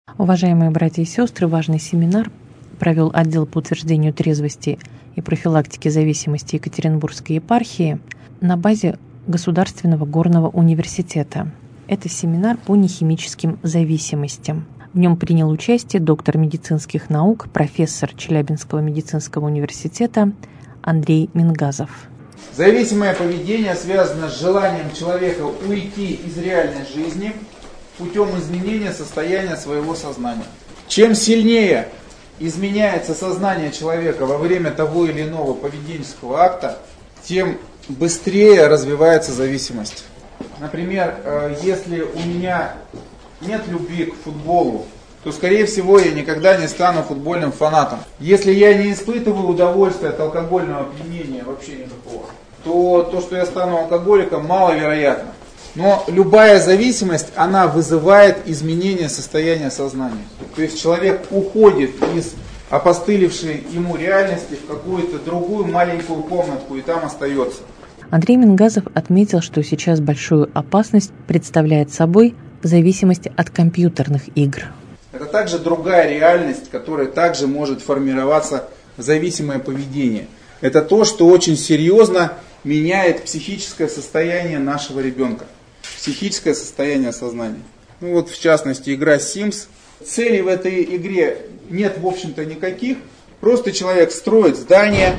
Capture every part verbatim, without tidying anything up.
Уважаемые братья и сестры, важный семинар провел отдел по утверждению трезвости и профилактике зависимости Екатеринбургской епархии на базе Государственного горного университета. Это семинар по нехимическим зависимостям. В нем принял участие доктор медицинских наук, профессор Челябинского медицинского университета Андрей Мингазов. Зависимое поведение связано с желанием человека уйти из реальной жизни путем изменения состояния своего сознания. Чем сильнее изменяется сознание человека во время того или иного поведенческого акта, тем быстрее развивается зависимость. Например, если у меня нет любви к футболу, то, скорее всего, я никогда не стану футбольным фанатом. Если я не испытываю удовольствия от алкогольного опьянения, вообще никакого, то то, что я стану алкоголиком, маловероятно. Но любая зависимость, она вызывает изменение состояния сознания. То есть человек уходит из опостылевшей ему реальности в какую-то другую маленькую комнатку и там остается. Андрей Мингазов отметил, что сейчас большую опасность представляет собой зависимость от компьютерных игр. Это также другая реальность, которая также может формироваться в зависимое поведение. Это то, что очень серьезно меняет психическое состояние нашего ребенка. Психическое состояние сознания. Ну вот, в частности, игра Sims. Целей в этой игре нет, в общем-то, никаких. Просто человек строит здание,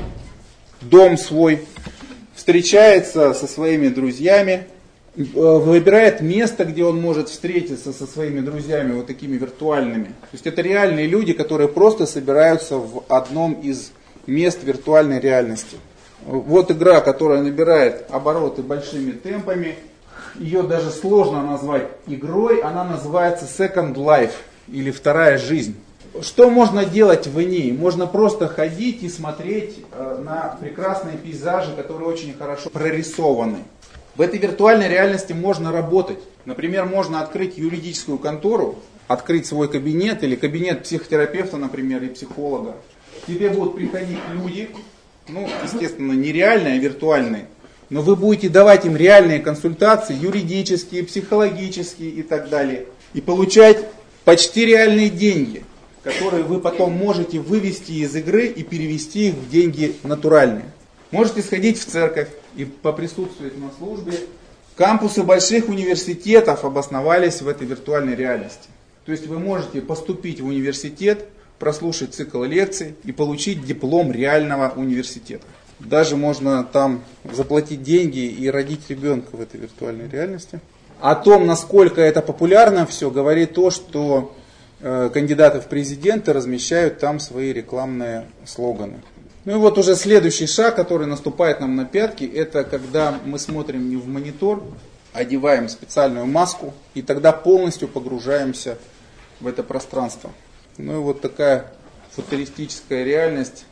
дом свой, встречается со своими друзьями, выбирает место, где он может встретиться со своими друзьями, вот такими виртуальными. То есть это реальные люди, которые просто собираются в одном из мест виртуальной реальности. Вот игра, которая набирает обороты большими темпами. Ее даже сложно назвать игрой, она называется Second Life, или вторая жизнь. Что можно делать в ней? Можно просто ходить и смотреть на прекрасные пейзажи, которые очень хорошо прорисованы. В этой виртуальной реальности можно работать. Например, можно открыть юридическую контору, открыть свой кабинет или кабинет психотерапевта, например, и психолога. К тебе будут приходить люди, ну, естественно, не реальные, а виртуальные. Но вы будете давать им реальные консультации, юридические, психологические и так далее. И получать почти реальные деньги, которые вы потом можете вывести из игры и перевести их в деньги натуральные. Можете сходить в церковь и поприсутствовать на службе. Кампусы больших университетов обосновались в этой виртуальной реальности. То есть вы можете поступить в университет, прослушать цикл лекций и получить диплом реального университета. Даже можно там заплатить деньги и родить ребенка в этой виртуальной реальности. О том, насколько это популярно все, говорит то, что э, кандидаты в президенты размещают там свои рекламные слоганы. Ну и вот уже следующий шаг, который наступает нам на пятки, это когда мы смотрим не в монитор, одеваем специальную маску и тогда полностью погружаемся в это пространство. Ну и вот такая футуристическая реальность.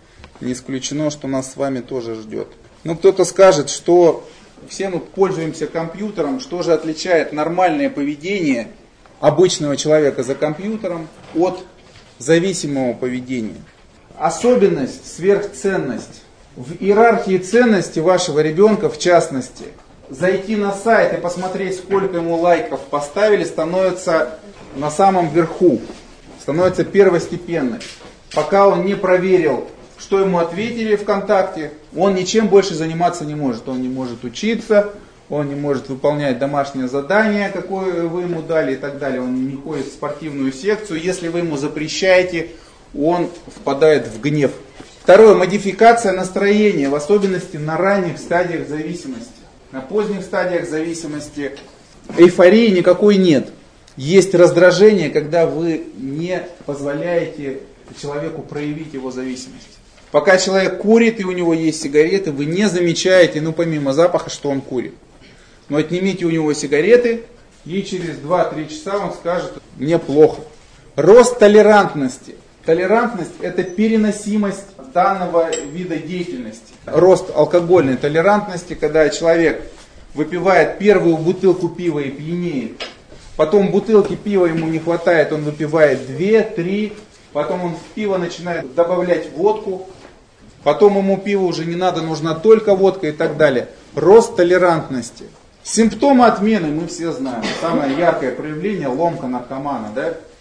Не исключено, что нас с вами тоже ждет. Ну, кто-то скажет, что все мы пользуемся компьютером, что же отличает нормальное поведение обычного человека за компьютером от зависимого поведения. Особенность, сверхценность. В иерархии ценностей вашего ребенка, в частности, зайти на сайт и посмотреть, сколько ему лайков поставили, становится на самом верху, становится первостепенной. Пока он не проверил, что ему ответили ВКонтакте, он ничем больше заниматься не может. Он не может учиться, он не может выполнять домашнее задание, какое вы ему дали и так далее. Он не ходит в спортивную секцию. Если вы ему запрещаете, он впадает в гнев. Второе, модификация настроения, в особенности на ранних стадиях зависимости. На поздних стадиях зависимости эйфории никакой нет. Есть раздражение, когда вы не позволяете человеку проявить его зависимость. Пока человек курит и у него есть сигареты, вы не замечаете, ну помимо запаха, что он курит. Но отнимите у него сигареты, и через два-три часа он скажет: мне плохо. Рост толерантности. Толерантность – это переносимость данного вида деятельности. Рост алкогольной толерантности, когда человек выпивает первую бутылку пива и пьянеет. Потом бутылки пива ему не хватает, он выпивает две, три. Потом он в пиво начинает добавлять водку. Потом ему пиво уже не надо, нужна только водка и так далее. Рост толерантности. Симптомы отмены мы все знаем. Самое яркое проявление – ломка наркомана. Да?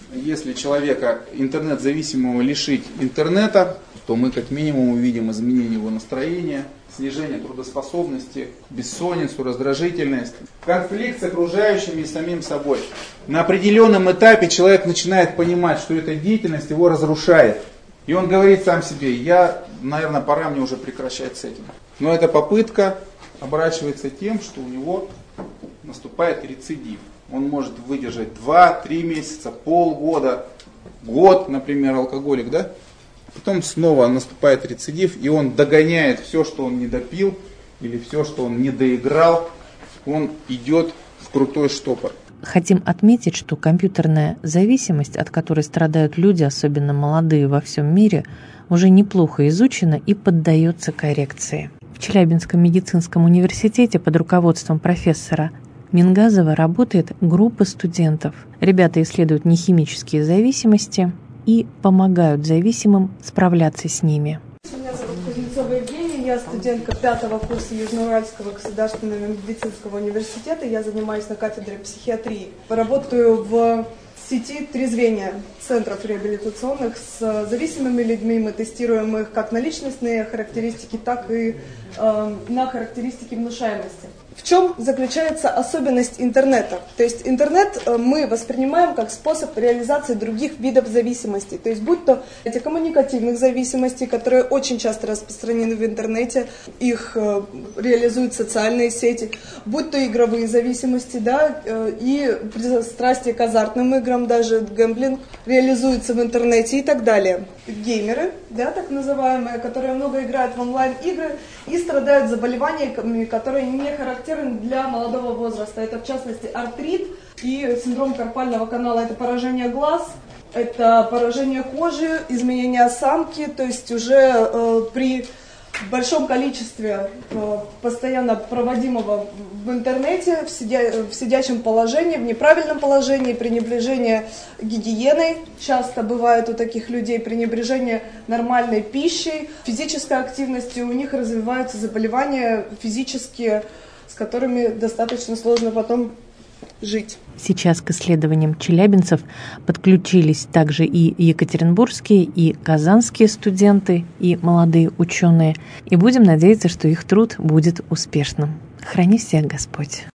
если человека интернет-зависимого лишить интернета, то мы как минимум увидим изменение его настроения, снижение трудоспособности, бессонницу, раздражительность, конфликт с окружающими и самим собой. На определенном этапе человек начинает понимать, что эта деятельность его разрушает. И он говорит сам себе: я, наверное, пора мне уже прекращать с этим. Но эта попытка оборачивается тем, что у него наступает рецидив. Он может выдержать два-три месяца, полгода, год, например, алкоголик, да? Потом снова наступает рецидив, и он догоняет все, что он не допил, или все, что он не доиграл, он идет в крутой штопор. Хотим отметить, что компьютерная зависимость, от которой страдают люди, особенно молодые во всем мире, уже неплохо изучена и поддается коррекции. В Челябинском медицинском университете под руководством профессора Мингазова работает группа студентов. Ребята исследуют нехимические зависимости и помогают зависимым справляться с ними. Меня зовут Кузнецова Евгения, я студентка пятого курса Южноуральского государственного медицинского университета. Я занимаюсь на кафедре психиатрии. Работаю в сети трезвения центров реабилитационных с зависимыми людьми. Мы тестируем их как на личностные характеристики, так и э, на характеристики внушаемости. В чем заключается особенность интернета? То есть интернет мы воспринимаем как способ реализации других видов зависимостей. То есть будь то эти коммуникативных зависимостей, которые очень часто распространены в интернете, их реализуют социальные сети, будь то игровые зависимости, да, и пристрастие к азартным играм, даже гэмблинг реализуется в интернете и так далее. Геймеры, да, так называемые, которые много играют в онлайн-игры и страдают заболеваниями, которые не характерны для молодого возраста. Это, в частности, артрит и синдром карпального канала. Это поражение глаз, это поражение кожи, изменение осанки. То есть уже э, при большом количестве э, постоянно проводимого в интернете, в, сидя, в сидячем положении, в неправильном положении, пренебрежение гигиеной. Часто бывает у таких людей пренебрежение нормальной пищей, физической активностью. У них развиваются заболевания физические, с которыми достаточно сложно потом жить. Сейчас к исследованиям челябинцев подключились также и екатеринбургские, и казанские студенты, и молодые ученые. И будем надеяться, что их труд будет успешным. Храни всех Господь!